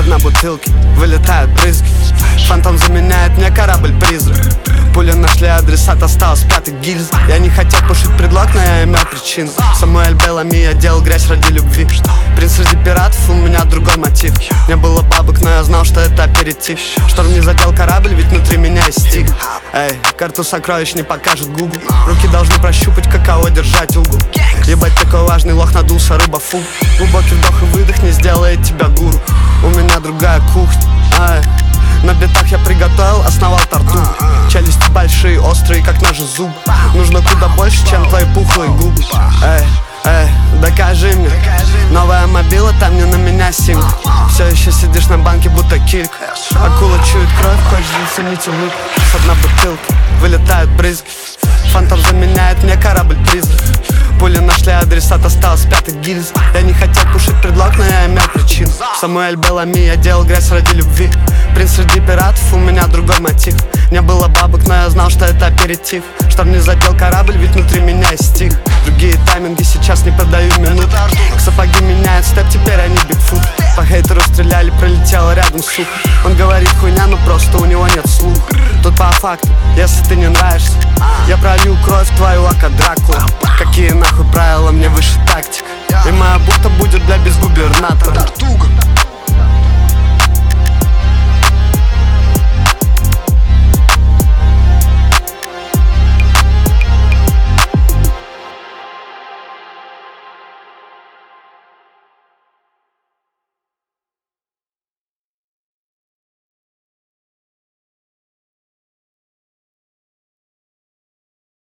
на бутылке, вылетают брызги. Фантом заменяет мне корабль-призрак. Пули нашли адресат, осталось 5 гильз. Я не хотел пушить предлог, но я имел причину. Самуэль Белами, я делал грязь ради любви. Принц среди пиратов, у меня другой мотив. Не было бабок, но я знал, что это аперитив. Шторм не задел корабль, ведь внутри меня есть стих. Эй, карту сокровищ не покажет Google. Руки должны прощупать, каково держать угол. Ебать, такой важный лох, надулся рыба, фу. Глубокий вдох и выдох не сделает тебя гуру. У меня другая кухня. Эй, на битах я приготовил, основал торту. Челюсти большие, острые, как ножи зуб. Нужно куда больше, чем твои пухлые губы. Эй, докажи мне. Новая мобила, там не на меня симка. Все еще сидишь на банке, будто килька. Акула чует кровь, хочешь заценить улыбку. С дна бутылки вылетают брызги. Фантом заменяет мне корабль-призрак. Пули нашли адресат, осталось 5 гильз. Я не хотел пушить предлог, но я имел причину. Самуэль Белами, я делал грязь ради любви. Принц среди пиратов, у меня другой мотив. Не было бабок, но я знал, что это аперитив. Шторм не задел корабль, ведь внутри меня есть стих. Другие тайминги, сейчас не продаю минут. Сапоги меняют степ, теперь они бигфут. По хейтеру стреляли, пролетела рядом сук. Он говорит хуйня, но просто у него нет слуха. Тут по факту, если ты не нравишься, я пролью кровь твою, ака Дракула. Какие нахуй правила, мне выше тактик. И моя бухта будет для безгубернатора.